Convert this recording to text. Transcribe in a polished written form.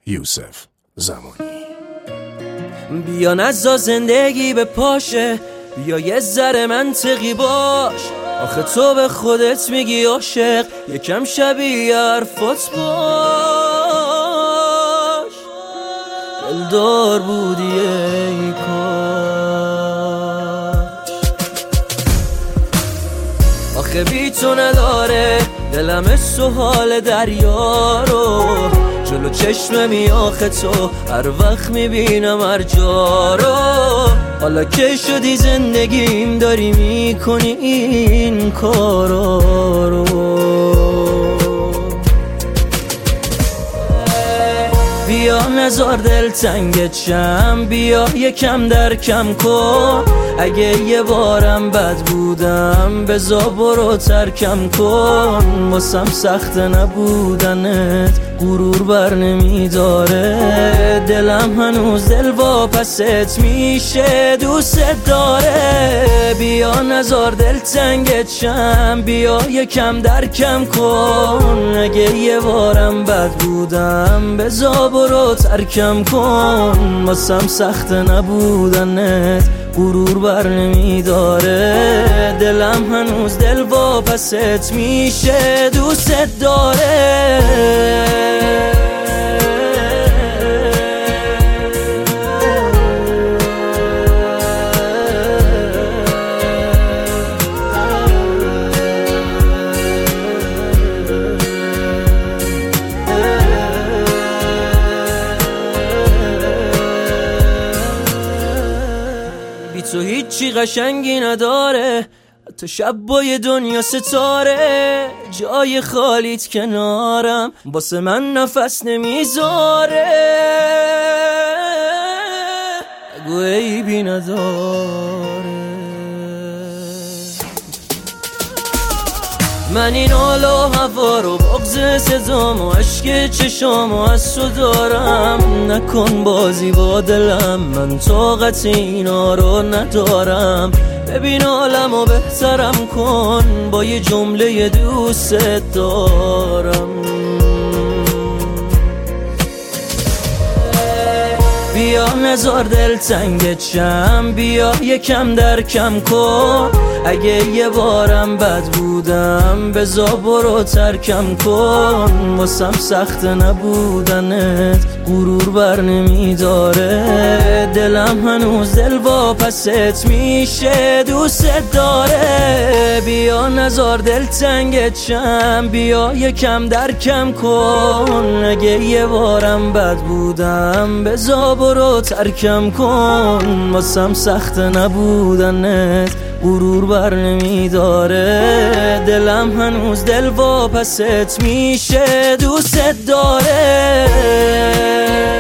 یوسف زمانی. بیا نزا زندگی به پاشه، بیا یه ذره منطقی باش. آخه تو به خودت میگی عاشق، یکم شبیه حرفات باش. دلدار بودی ای کاش. آخه بی تو نداره دلم سوال دریا رو، جلو چشممی آخه تو هر وقت میبینم هر جا رو. حالا که شدی زندگیم داری میکنی این کارا رو. بیا نزار دل تنگت شم، بیا یکم درکم کن. اگه یه بارم بد بودم بزا برو ترکم کن. واسم سخت نبودنت غرور بر نمیداره، دلم هنوز دل واپست میشه دوست داره. بیا نزار دل تنگت شم، بیا یکم درکم کن. اگه یه بارم بد بودم بزا برو ترکم کن. واسم سخت نبودنت غرور بر نمیداره، دلم هنوز دل واپست میشه دوست داره. تو هیچی قشنگی نداره، حتی شب بای دنیا ستاره. جای خالیت کنارم واسه من نفس نمیذاره. بگو عیبی نداره. من این حال و هوا رو بغض صدام و عشق چشام و از تو دارم. نکن بازی با دلم، من طاقت اینا رو ندارم. ببین حالم و بهترم کن با یه جمله دوست دارم. بیا نزار دل تنگت شم، بیا یکم درکم کن. اگه یه بارم بد بودم بزا برو ترکم کن. واسم سخت نبودنت غرور بر نمیداره، دلم هنوز دل واپست میشه دوست داره. بیا نزار دل تنگت شم، بیا یکم درکم کن. اگه یه بارم بد بودم بزا برو ترکم کن. واسم سخت نبودنت غرور بر نمیداره، دلم هنوز دل واپست میشه دوست داره.